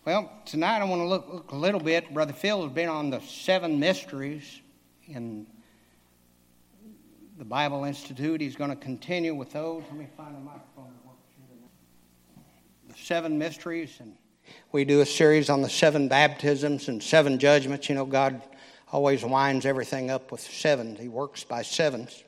Well, tonight I want to look a little bit. Brother Phil has been on the 7 mysteries in the Bible Institute. He's going to continue with those. Let me find a microphone that works here. The 7 mysteries, and we do a series on the 7 baptisms and 7 judgments. You know, God always winds everything up with 7. He works by 7s.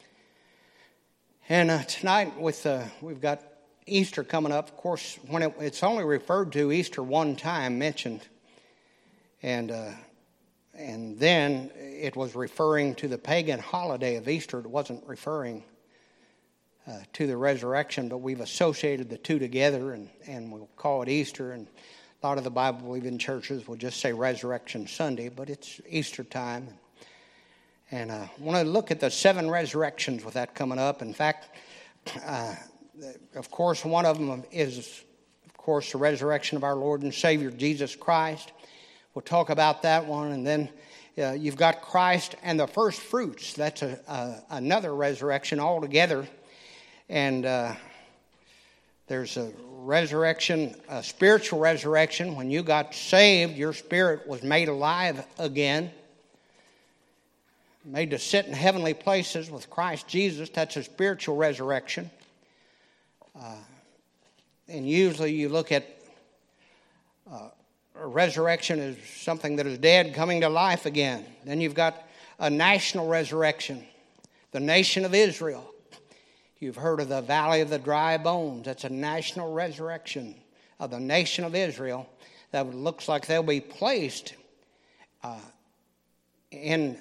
And tonight we've got Easter coming up. Of course, when it's only referred to Easter one time mentioned, and then it was referring to the pagan holiday of Easter. It wasn't referring to the resurrection, but we've associated the two together, and we'll call it Easter. And a lot of the Bible-believing churches will just say Resurrection Sunday, but it's Easter time. And I want to look at the 7 resurrections with that coming up. In fact, of course, one of them is, of course, the resurrection of our Lord and Savior, Jesus Christ. We'll talk about that one. And then you've got Christ and the first fruits. That's another resurrection altogether. And there's a resurrection, a spiritual resurrection. When you got saved, your spirit was made alive again. Made to sit in heavenly places with Christ Jesus. That's a spiritual resurrection. And usually you look at a resurrection as something that is dead coming to life again. Then you've got a national resurrection. The nation of Israel. You've heard of the Valley of the Dry Bones. That's a national resurrection of the nation of Israel. That looks like they'll be placed in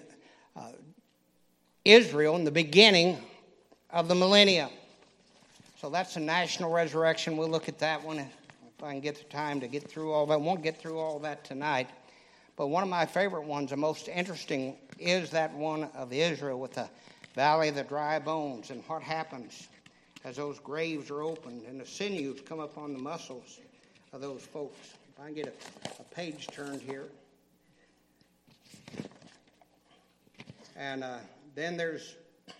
Israel in the beginning of the millennium. So that's a national resurrection. We'll look at that one if I can get the time to get through all that. I won't get through all that tonight. But one of my favorite ones, the most interesting, is that one of Israel with the Valley of the Dry Bones and what happens as those graves are opened and the sinews come up on the muscles of those folks. If I can get a page turned here. And then there's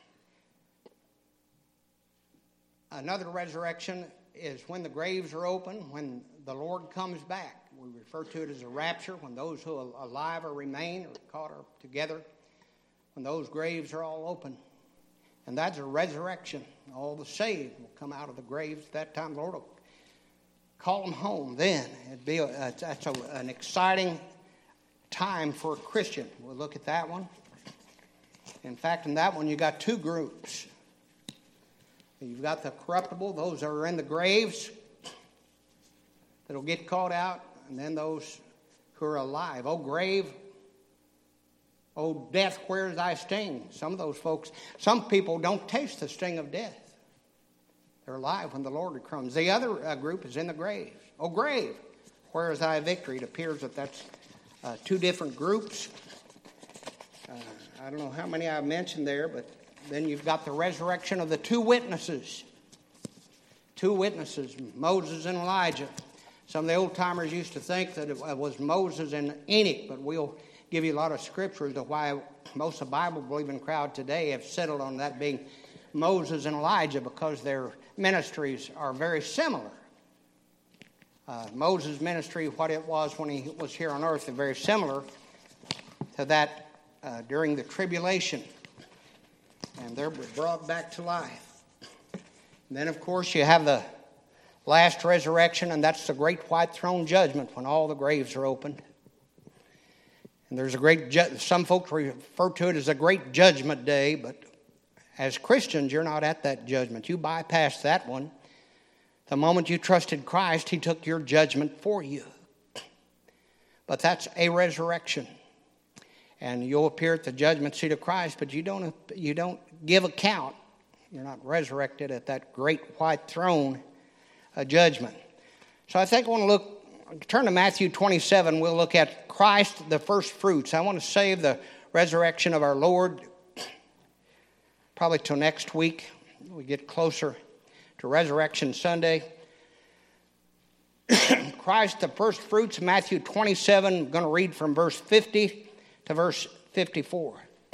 another resurrection is when the graves are open, when the Lord comes back. We refer to it as a rapture, when those who are alive or remain are caught up together, when those graves are all open. And that's a resurrection. All the saved will come out of the graves at that time. The Lord will call them home then. That's an exciting time for a Christian. We'll look at that one. In fact, in that one, you got 2 groups. You've got the corruptible, those that are in the graves that'll get caught out, and then those who are alive. Oh, grave, oh, death, where's thy sting? Some of those folks, some people don't taste the sting of death. They're alive when the Lord comes. The other group is in the grave. Oh, grave, where is thy victory? It appears that that's 2 different groups. I don't know how many I've mentioned there, but then you've got the resurrection of the 2 witnesses. 2 witnesses, Moses and Elijah. Some of the old-timers used to think that it was Moses and Enoch, but we'll give you a lot of scripture as to why most of the Bible-believing crowd today have settled on that being Moses and Elijah, because their ministries are very similar. Moses' ministry, what it was when he was here on earth, is very similar to that during the tribulation. And they're brought back to life. And then, of course, you have the last resurrection, and that's the great white throne judgment when all the graves are opened. And there's some folks refer to it as a great judgment day, but as Christians, you're not at that judgment. You bypass that one. The moment you trusted Christ, He took your judgment for you. But that's a resurrection. And you'll appear at the judgment seat of Christ, but you don't give account. You're not resurrected at that great white throne judgment. So I think I want to turn to Matthew 27. We'll look at Christ, the first fruits. I want to save the resurrection of our Lord probably till next week. We get closer to Resurrection Sunday. Christ, the first fruits, Matthew 27. I'm going to read from verse 50 to verse 54.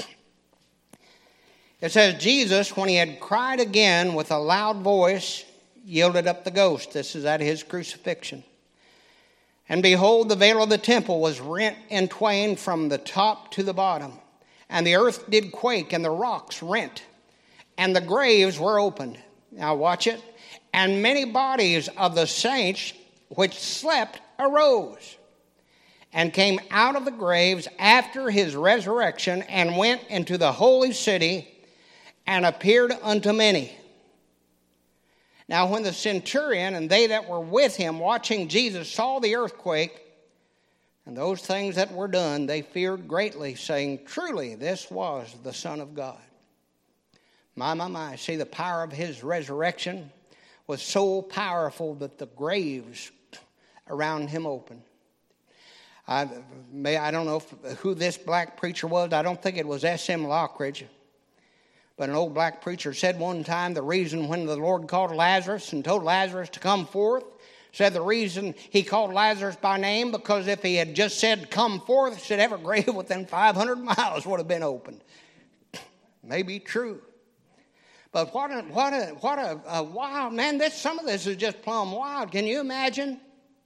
It says, Jesus, when he had cried again with a loud voice, yielded up the ghost. This is at his crucifixion. And behold, the veil of the temple was rent in twain from the top to the bottom. And the earth did quake, and the rocks rent, and the graves were opened. Now watch it. And many bodies of the saints which slept arose, and came out of the graves after his resurrection, and went into the holy city, and appeared unto many. Now when the centurion and they that were with him watching Jesus saw the earthquake and those things that were done, they feared greatly, saying, truly this was the Son of God. My. See, the power of his resurrection was so powerful that the graves around him opened. I don't know who this black preacher was. I don't think it was S.M. Lockridge. But an old black preacher said one time the reason when the Lord called Lazarus and told Lazarus to come forth, said the reason he called Lazarus by name, because if he had just said come forth, said every grave within 500 miles would have been opened. Maybe true. But what a wild, man, some of this is just plumb wild. Can you imagine?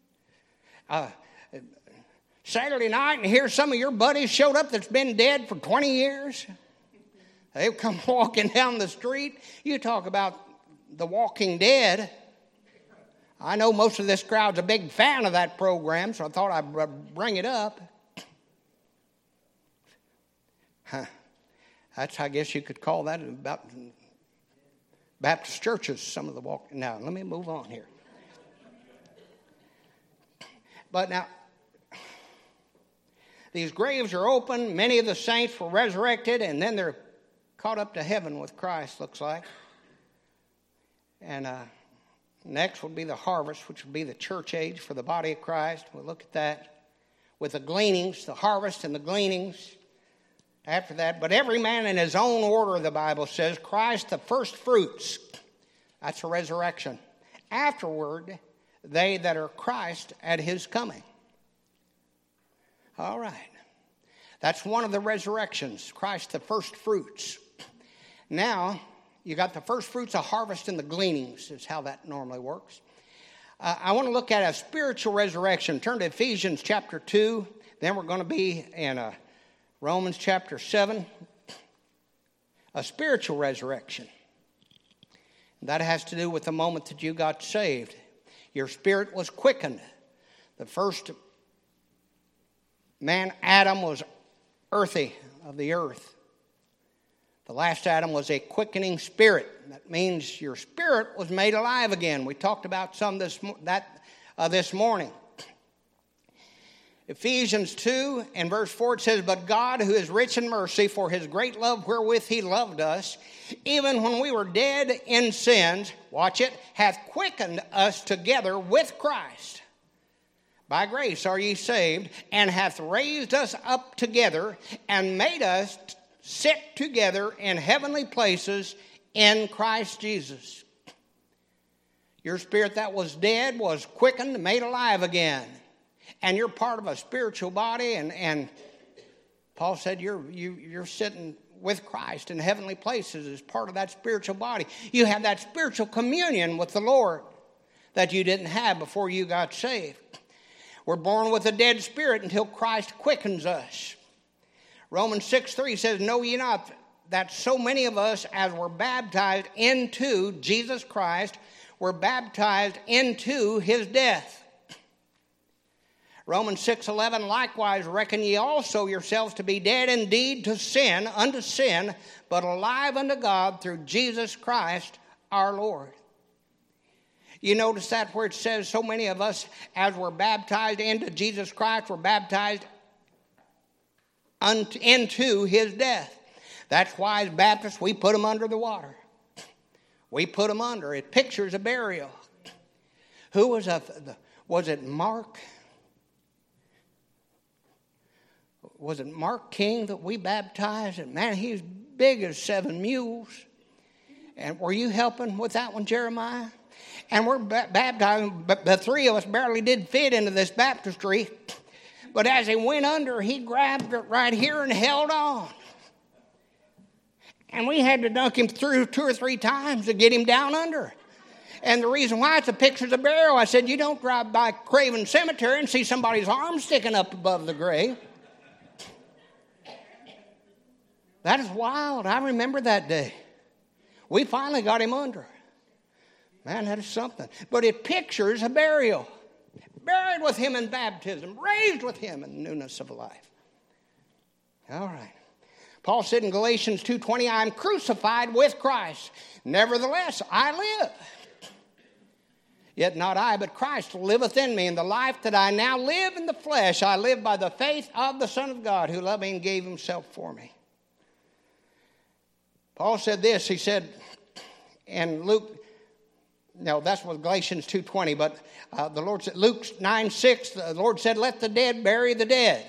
Saturday night and hear some of your buddies showed up that's been dead for 20 years. They've come walking down the street. You talk about The Walking Dead. I know most of this crowd's a big fan of that program, so I thought I'd bring it up. That's, I guess you could call that about Baptist churches, some of the walk. Now, let me move on here. But now, these graves are open. Many of the saints were resurrected, and then they're caught up to heaven with Christ, looks like. And next would be the harvest, which would be the church age for the body of Christ. We'll look at that with the gleanings, the harvest and the gleanings after that. But every man in his own order, the Bible says. Christ the first fruits. That's a resurrection. Afterward, they that are Christ at his coming. All right. That's one of the resurrections. Christ the first fruits. Now, you got the first fruits of harvest and the gleanings is how that normally works. I want to look at a spiritual resurrection. Turn to Ephesians chapter 2. Then we're going to be in Romans chapter 7. A spiritual resurrection. That has to do with the moment that you got saved. Your spirit was quickened. The first man, Adam, was earthy of the earth. The last Adam was a quickening spirit. That means your spirit was made alive again. We talked about some this morning. Ephesians 2 and verse 4, it says, but God, who is rich in mercy, for his great love wherewith he loved us, even when we were dead in sins, watch it, hath quickened us together with Christ. By grace are ye saved, and hath raised us up together, and made us sit together in heavenly places in Christ Jesus. Your spirit that was dead was quickened and made alive again. And you're part of a spiritual body, and Paul said you're sitting with Christ in heavenly places as part of that spiritual body. You have that spiritual communion with the Lord that you didn't have before you got saved. We're born with a dead spirit until Christ quickens us. Romans 6:3 says, know ye not that so many of us as were baptized into Jesus Christ were baptized into his death. Romans 6:11, likewise reckon ye also yourselves to be dead indeed to sin, unto sin, but alive unto God through Jesus Christ our Lord. You notice that where it says so many of us as were baptized into Jesus Christ were baptized into his death. That's why as Baptists we put them under the water. We put them under. It pictures a burial. Who was it Mark? Was it Mark King that we baptized? And man, he's big as 7 mules. And were you helping with that one, Jeremiah? And we're baptized, but the 3 of us barely did fit into this baptistry. But as he went under, he grabbed it right here and held on. And we had to dunk him through 2 or 3 times to get him down under. And the reason why it's a picture of the burial, I said, you don't drive by Craven Cemetery and see somebody's arm sticking up above the grave. That is wild. I remember that day. We finally got him under. Man, that is something. But it pictures a burial. Buried with him in baptism. Raised with him in newness of life. All right. Paul said in Galatians 2:20, I am crucified with Christ. Nevertheless, I live. Yet not I, but Christ liveth in me. And the life that I now live in the flesh, I live by the faith of the Son of God, who loved me and gave himself for me. Paul said this, he said, and Luke, no, that's with Galatians 2:20, but the Lord said, Luke 9:6, the Lord said, let the dead bury the dead.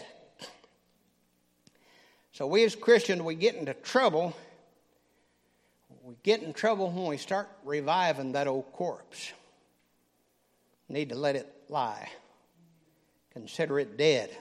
So we as Christians, we get into trouble. We get in trouble when we start reviving that old corpse. Need to let it lie. Consider it dead.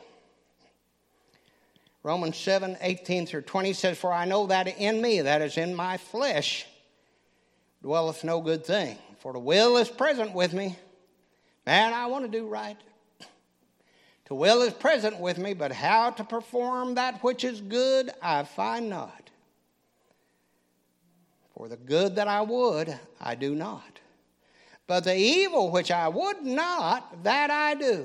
Romans 7:18-20 says, for I know that in me, that is in my flesh, dwelleth no good thing. For the will is present with me. Man, I want to do right. The will is present with me, but how to perform that which is good, I find not. For the good that I would, I do not. But the evil which I would not, that I do.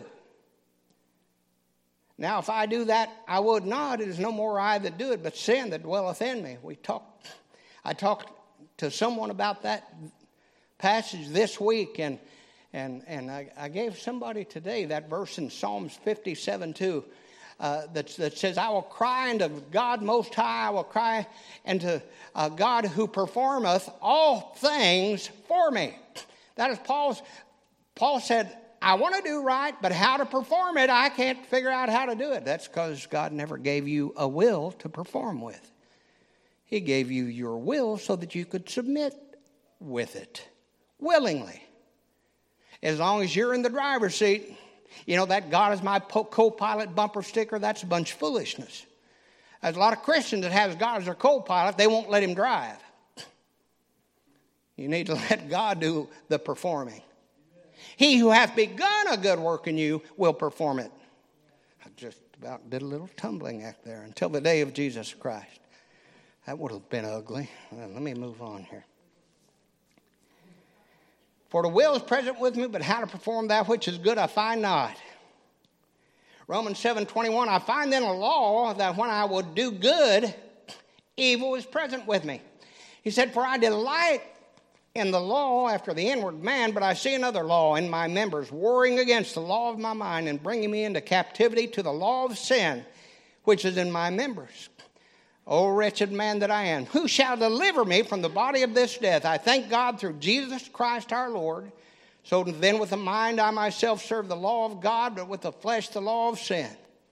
Now, if I do that I would not, it is no more I that do it, but sin that dwelleth in me. I talked to someone about that passage this week, and I gave somebody today that verse in Psalms 57:2 that says, I will cry unto God Most High, I will cry unto God who performeth all things for me. That is Paul said, I want to do right, but how to perform it, I can't figure out how to do it. That's because God never gave you a will to perform with. He gave you your will so that you could submit with it willingly. As long as you're in the driver's seat, you know, that God is my co-pilot bumper sticker, that's a bunch of foolishness. There's a lot of Christians that have God as their co-pilot, they won't let him drive. You need to let God do the performing. He who hath begun a good work in you will perform it. I just about did a little tumbling act there until the day of Jesus Christ. That would have been ugly. Let me move on here. For the will is present with me, but how to perform that which is good I find not. Romans 7:21, I find then a law that when I would do good, evil is present with me. He said, for I delight in the law after the inward man, but I see another law in my members, warring against the law of my mind and bringing me into captivity to the law of sin, which is in my members. O wretched man that I am, who shall deliver me from the body of this death? I thank God through Jesus Christ our Lord. So then with the mind I myself serve the law of God, but with the flesh the law of sin.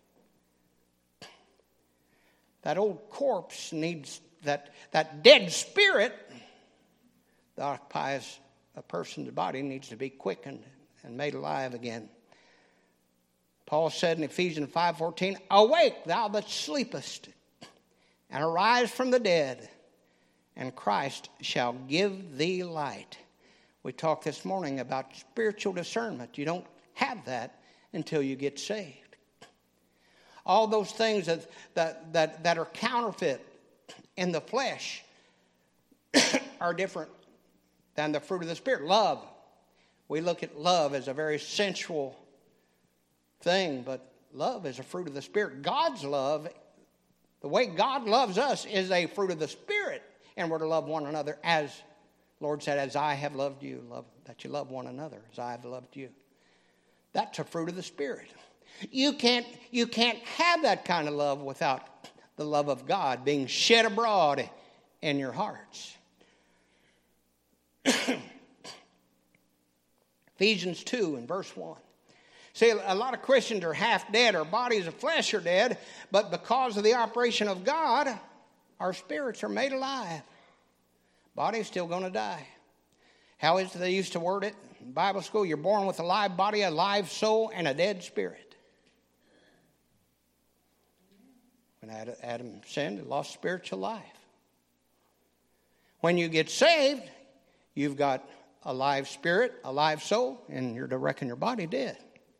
That old corpse needs, that dead spirit that occupies a person's body needs to be quickened and made alive again. Paul said in Ephesians 5:14, awake thou that sleepest, and arise from the dead, and Christ shall give thee light. We talked this morning about spiritual discernment. You don't have that until you get saved. All those things that are counterfeit in the flesh are different than the fruit of the Spirit. Love. We look at love as a very sensual thing, but love is a fruit of the Spirit. God's love, the way God loves us, is a fruit of the Spirit. And we're to love one another as the Lord said, as I have loved you, that you love one another as I have loved you. That's a fruit of the Spirit. You can't have that kind of love without the love of God being shed abroad in your hearts. Ephesians 2 and verse 1. See, a lot of Christians are half dead. Our bodies of flesh are dead, but because of the operation of God, our spirits are made alive. Body's still going to die. How is it they used to word it in Bible school? You're born with a live body, a live soul, and a dead spirit. When Adam sinned, he lost spiritual life. When you get saved, you've got a live spirit, a live soul, and you're to reckon your body dead.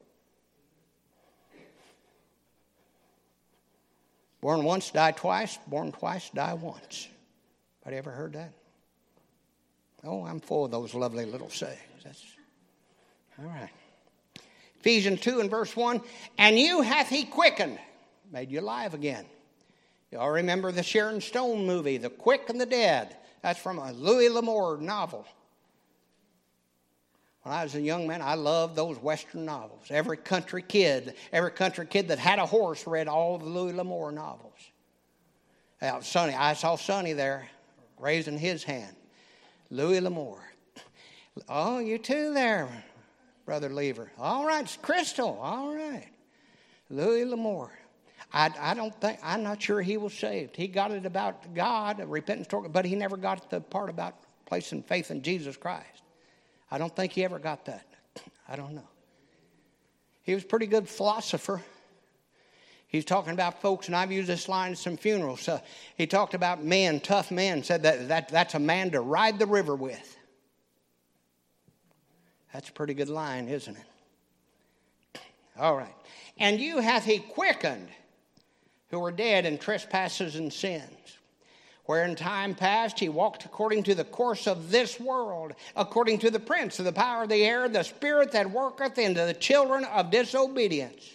Born once, die twice. Born twice, die once. Anybody ever heard that? Oh, I'm full of those lovely little sayings. That's all right. Ephesians 2 and verse 1, and you hath he quickened, made you alive again. You all remember the Sharon Stone movie, The Quick and the Dead. That's from a Louis L'Amour novel. When I was a young man, I loved those Western novels. Every country kid that had a horse read all of the Louis L'Amour novels. Sonny, I saw Sonny there raising his hand. Louis L'Amour. Oh, you too there, Brother Lever. All right, it's Crystal. All right. Louis L'Amour. I'm not sure he was saved. He got it about God, a repentance story, but he never got the part about placing faith in Jesus Christ. I don't think he ever got that. I don't know. He was a pretty good philosopher. He's talking about folks, and I've used this line in some funerals. So he talked about men, tough men, said that's a man to ride the river with. That's a pretty good line, isn't it? All right. And you hath he quickened, who were dead in trespasses and sins, where in time past he walked according to the course of this world, according to the prince of the power of the air, the spirit that worketh into the children of disobedience.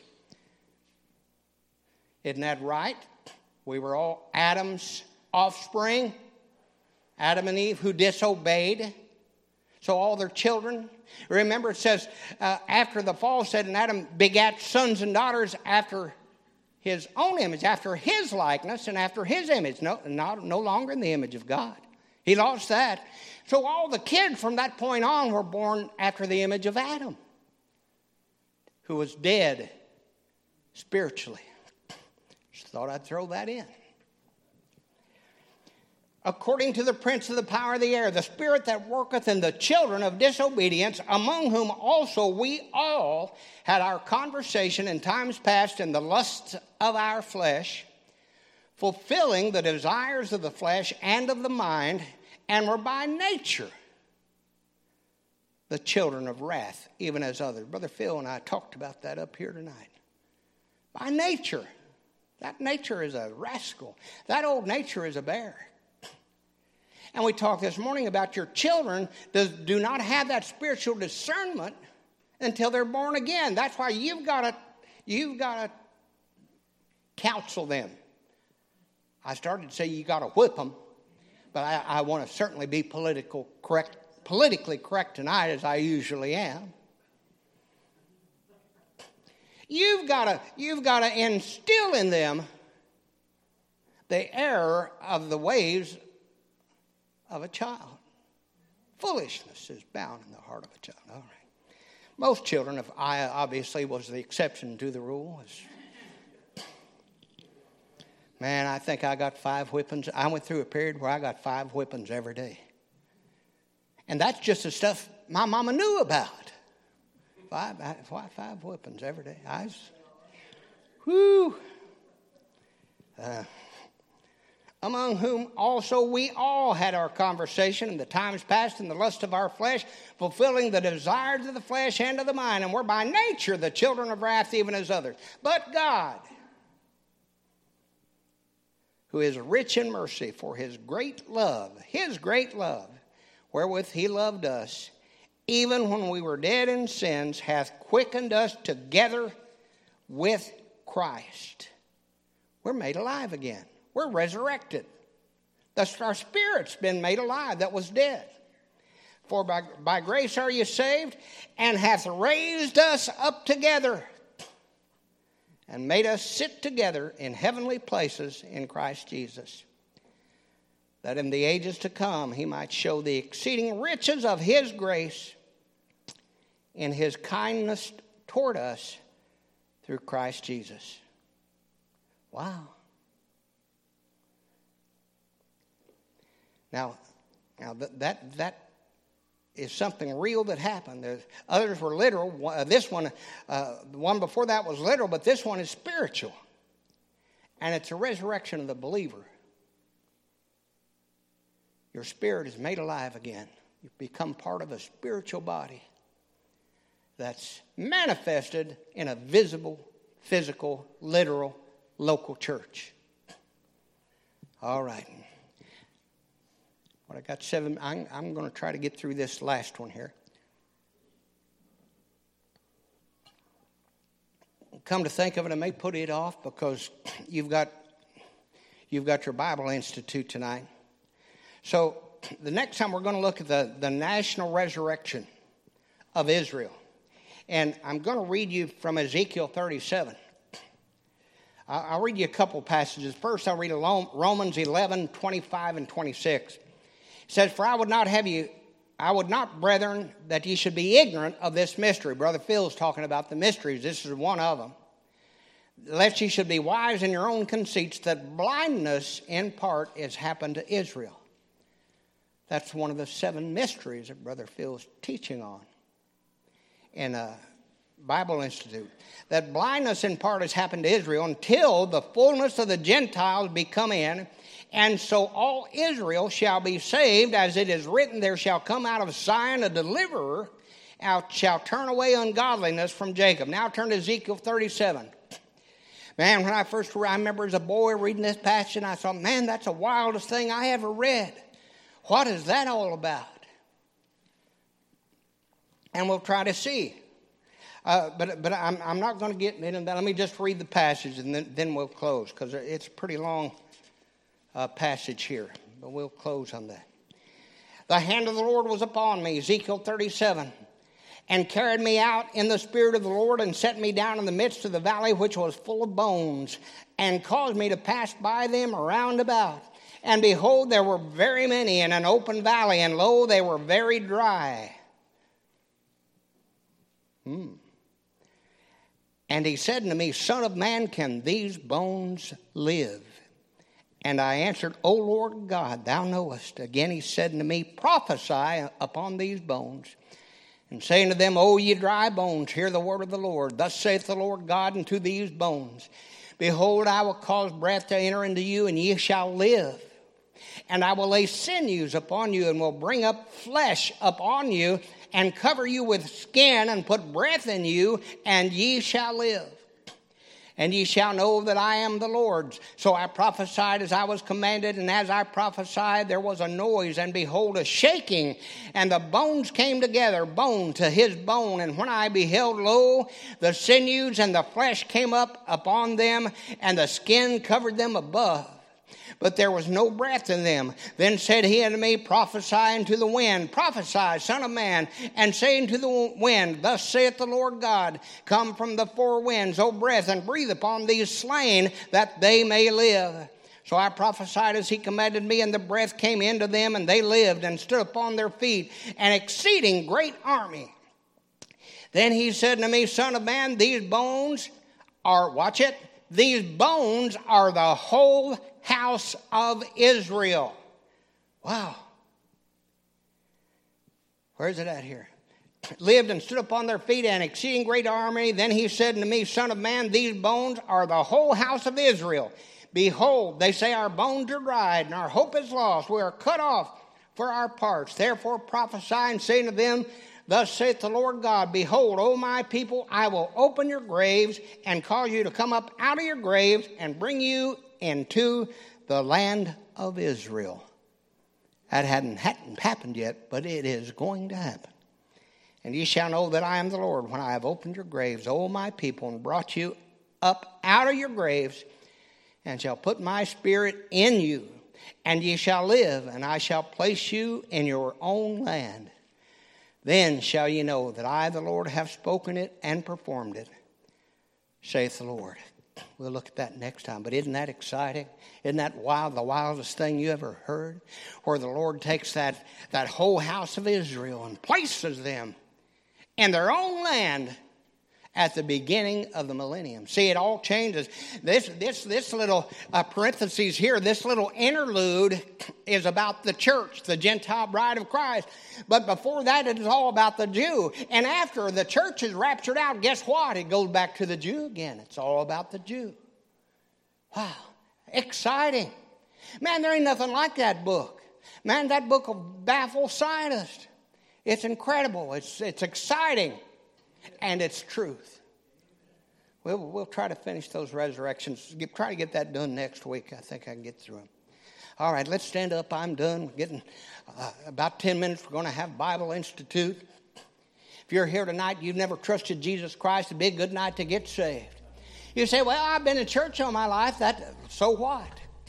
Isn't that right? We were all Adam's offspring, Adam and Eve, who disobeyed. So all their children. Remember, it says after the fall, said, and Adam begat sons and daughters after his own image, after his likeness, and after his image. No longer in the image of God. He lost that. So all the kids from that point on were born after the image of Adam, who was dead spiritually. Just thought I'd throw that in. According to the prince of the power of the air, the spirit that worketh in the children of disobedience, among whom also we all had our conversation in times past in the lusts of our flesh, fulfilling the desires of the flesh and of the mind, and were by nature the children of wrath, even as others. Brother Phil and I talked about that up here tonight. By nature. That nature is a rascal. That old nature is a bear. And we talked this morning about your children do not have that spiritual discernment until they're born again. That's why you've got to counsel them. I started to say you got to whip them, but I want to certainly be politically correct tonight, as I usually am. You've got to instill in them the error of the ways of a child. Foolishness is bound in the heart of a child. All right. Most children, if I obviously was the exception to the rule, man, I think I got 5 whippings. I went through a period where I got 5 whippings every day. And that's just the stuff my mama knew about. 5 whippings every day. Among whom also we all had our conversation in the times past in the lust of our flesh, fulfilling the desires of the flesh and of the mind, and we're by nature the children of wrath, even as others. But God, who is rich in mercy, for his great love, wherewith he loved us, even when we were dead in sins, hath quickened us together with Christ. We're made alive again. We're resurrected. Our spirit's been made alive that was dead. For by grace are you saved, and hath raised us up together, and made us sit together in heavenly places in Christ Jesus, that in the ages to come he might show the exceeding riches of his grace in his kindness toward us through Christ Jesus. Wow. Now that is something real that happened. Others were literal. This one, the one before that was literal, but this one is spiritual. And it's a resurrection of the believer. Your spirit is made alive again. You become part of a spiritual body that's manifested in a visible, physical, literal, local church. All right. Well, I got 7. I'm going to try to get through this last one here. Come to think of it, I may put it off because you've got your Bible Institute tonight. So the next time we're going to look at the national resurrection of Israel. And I'm going to read you from Ezekiel 37. I'll read you a couple passages. First, I'll read Romans 11, 25 and 26. It says, "For I would not, brethren, that ye should be ignorant of this mystery." Brother Phil's talking about the mysteries. This is one of them. "Lest ye should be wise in your own conceits, that blindness in part is happened to Israel." That's one of the 7 mysteries that Brother Phil's teaching on in Bible Institute. That blindness in part has happened to Israel until the fullness of the Gentiles be come in, and so all Israel shall be saved, as it is written, there shall come out of Zion a deliverer, shall turn away ungodliness from Jacob. Now turn to Ezekiel 37. Man, when I remember as a boy reading this passage, and I thought, man, that's the wildest thing I ever read. What is that all about? And we'll try to see. But I'm not going to get into that. Let me just read the passage, and then we'll close, because it's a pretty long passage here. But we'll close on that. "The hand of the Lord was upon me," Ezekiel 37, "and carried me out in the spirit of the Lord, and set me down in the midst of the valley which was full of bones, and caused me to pass by them around about. And behold, there were very many in an open valley, and lo, they were very dry. And he said unto me, Son of man, can these bones live? And I answered, O Lord God, thou knowest. Again he said unto me, Prophesy upon these bones, and say unto them, O ye dry bones, hear the word of the Lord. Thus saith the Lord God unto these bones, Behold, I will cause breath to enter into you, and ye shall live. And I will lay sinews upon you, and will bring up flesh upon you, and cover you with skin, and put breath in you, and ye shall live. And ye shall know that I am the Lord. So I prophesied as I was commanded, and as I prophesied, there was a noise, and behold, a shaking. And the bones came together, bone to his bone. And when I beheld, lo, the sinews and the flesh came up upon them, and the skin covered them above. But there was no breath in them. Then said he unto me, Prophesy unto the wind. Prophesy, son of man, and say unto the wind, Thus saith the Lord God, Come from the four winds, O breath, and breathe upon these slain, that they may live. So I prophesied as he commanded me, and the breath came into them, and they lived, and stood upon their feet, an exceeding great army. Then he said unto me, Son of man, these bones are, watch it, these bones are the whole house of Israel. Wow. Where is it at here? Lived and stood upon their feet, an exceeding great army. Then he said unto me, Son of man, these bones are the whole house of Israel. Behold, they say our bones are dried, and our hope is lost. We are cut off for our parts. Therefore prophesy and say unto them, Thus saith the Lord God, Behold, O my people, I will open your graves, and cause you to come up out of your graves, and bring you into the land of Israel. That hadn't happened yet, but it is going to happen. And ye shall know that I am the Lord, when I have opened your graves, O my people, and brought you up out of your graves, and shall put my spirit in you, and ye shall live, and I shall place you in your own land. Then shall ye know that I, the Lord, have spoken it and performed it, saith the Lord. We'll look at that next time. But isn't that exciting? Isn't that wild, the wildest thing you ever heard? Where the Lord takes that whole house of Israel and places them in their own land at the beginning of the millennium. See, it all changes. This little parentheses here, this little interlude is about the church, the Gentile bride of Christ. But before that, it is all about the Jew. And after the church is raptured out, guess what? It goes back to the Jew again. It's all about the Jew. Wow, exciting. Man, there ain't nothing like that book. Man, that book will baffle scientists. It's incredible. It's exciting. And it's truth. We'll try to finish those resurrections. Try to get that done next week. I think I can get through them. All right, let's stand up. I'm done. We're getting about 10 minutes. We're going to have Bible Institute. If you're here tonight, you've never trusted Jesus Christ, it'd be a good night to get saved. You say, well, I've been in church all my life. So what?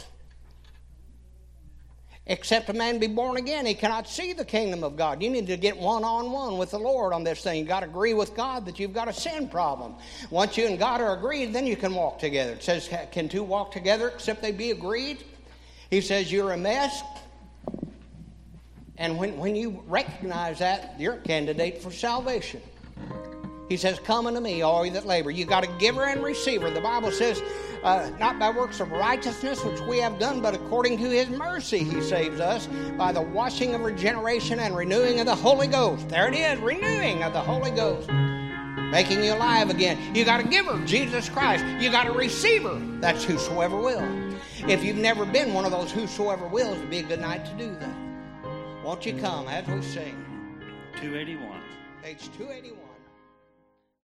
Except a man be born again, he cannot see the kingdom of God. You need to get one-on-one with the Lord on this thing. You've got to agree with God that you've got a sin problem. Once you and God are agreed, then you can walk together. It says, can two walk together except they be agreed? He says, you're a mess. And when you recognize that, you're a candidate for salvation. He says, come unto me, all you that labor. You got a giver and receiver. The Bible says, not by works of righteousness which we have done, but according to his mercy he saves us by the washing of regeneration and renewing of the Holy Ghost. There it is, renewing of the Holy Ghost. Making you alive again. You got a giver, Jesus Christ. You got a receiver. That's whosoever will. If you've never been one of those whosoever wills, it'd be a good night to do that. Won't you come as we sing? 281. Page 281.